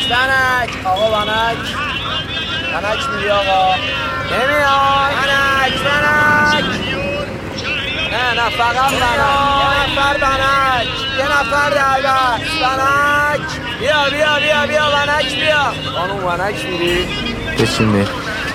ونک آقا ونک میری آقا نمیاد ونک نه فقط ونک یه نفر در بست ونک بیا ونک بیا خانوم ونک میری بشین میری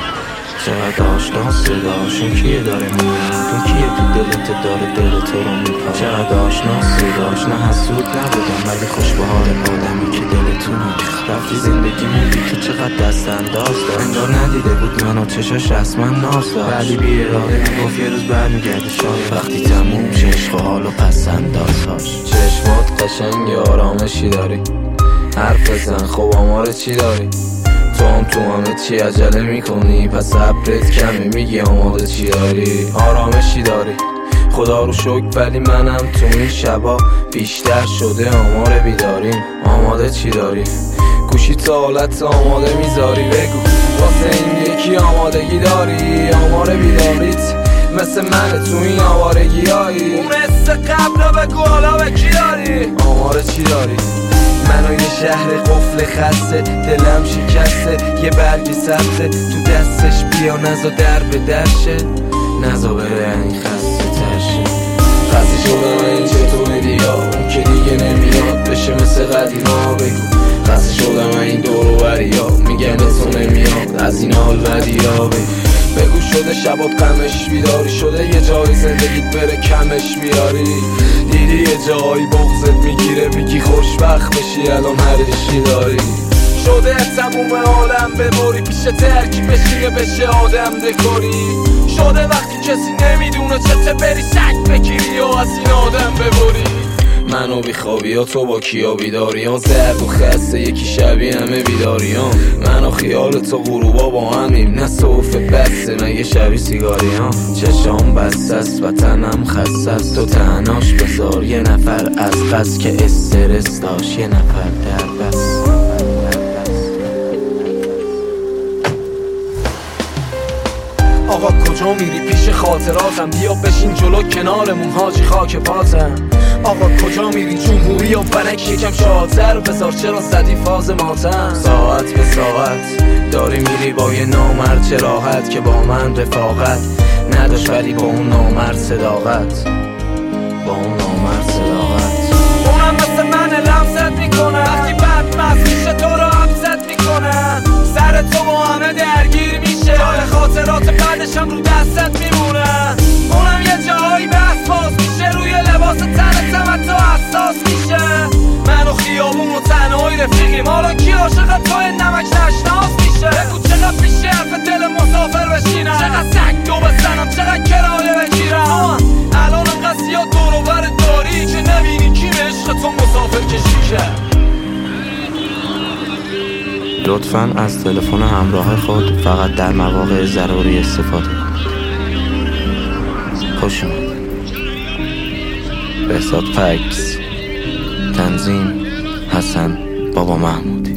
چقدر آشنا صداشون کیه داره میاد کیه تو دلت داره دل تو رو میپا چقدر آشنا صداش نه حسود نبودم ولی خوش به حال آدمی که دلتون رو رفتی زندگیمون بی تو چقدر دست انداز دار انگار ندیده بود منو چشاش رسما ناز داشت ولی بی اراده میگفت یه روز برمیگرده شاید وقتی تموم شه عشق و حال و پس اندازهاش چشمات قشنگ آرامشی داری حرف بزن خب آمار چی داری تو همه چی عجله میکنی پس صبرت کمی میگی آماده چی داری آرامشی داری خدا رو شکر ولی منم تو این شبا بیشتر شده آمار بیداریم آماده چی داری گوشی تا حالت آماده میذاری بگو واسه این یکی آمادگی داری آمار بیداریت مثل من تو این آوارگیایی اون حس قبل رو بگو حالا به کی داری آمار چی داری منو یه شهر قفل خسته دلم شکسته یه برگ سبزه تو دستش بیا نزا در به درشه نزا بره این خسته ترشه خسته شدم این چطور بیا اون که دیگه نمیاد بشه مثل قدیما بگو خسته شدم این دور و بریا میگن تو نمیاد از این حال بدیا بگو شده شبات غمش بیداری شده یه جایی زندگیت بره کمش بیاری دیدی یه جایی بغضت میگیره میگی خوشبخت بشی الان هرشی داری شده تموم عالم ببری پیش ترکی بشینه بشه آدم دکاری شده وقتی کسی نمیدونه چته بری سگ بگیری و از این آدم ببری منو بیخوابی ها تو با کیا بیداریان زرد و خسته یکی شبیه همه بیداریان منو خیال تو غروبا با همیم نه صوفه بسته مگه شبیه سیگاریان چشام بسته است و تنم خسته است تو تنهاش بذار یه نفر از قصد که استرس داشت یه نفر در بس آقا کجا میری پیش خاطراتم بیا بشین جلو کنارمون حاجی خاک پاتم آقا کجا میری جمهوری و ونک یکم شادتر بذار چرا زدی فاز ماتم ساعت به ساعت داری میری با یه نامرد چه راحت که با من رفاقت نداشت ولی با اون نامرد صداقت اونم مثل من لمست میکنه وقتی بد مست میشه تو رو حبست میکنه سر تو با همه درگیر میشه جای خاطرات بعدشم رو دستت میمونه اونم یه جایی بحث باز میشه روی لباس تنتم تو حساس میشه من و خیابون و تنهایی رفیقیم حالا کی عاشق توی نمک نشناس میشه بگو چقدر پیشه حرف دل مسافر بشینم چقدر سگ دو بزنم چقدر کرایه بگیرم الان انقدر زیاد دور و بر داری که نبینی کی به عشق تو مسافر کشی کرد لطفاً از تلفن همراه خود فقط در مواقع ضروری استفاده کنید. خوش اومد. بهزاد فکس تنظیم حسن بابا محمودی.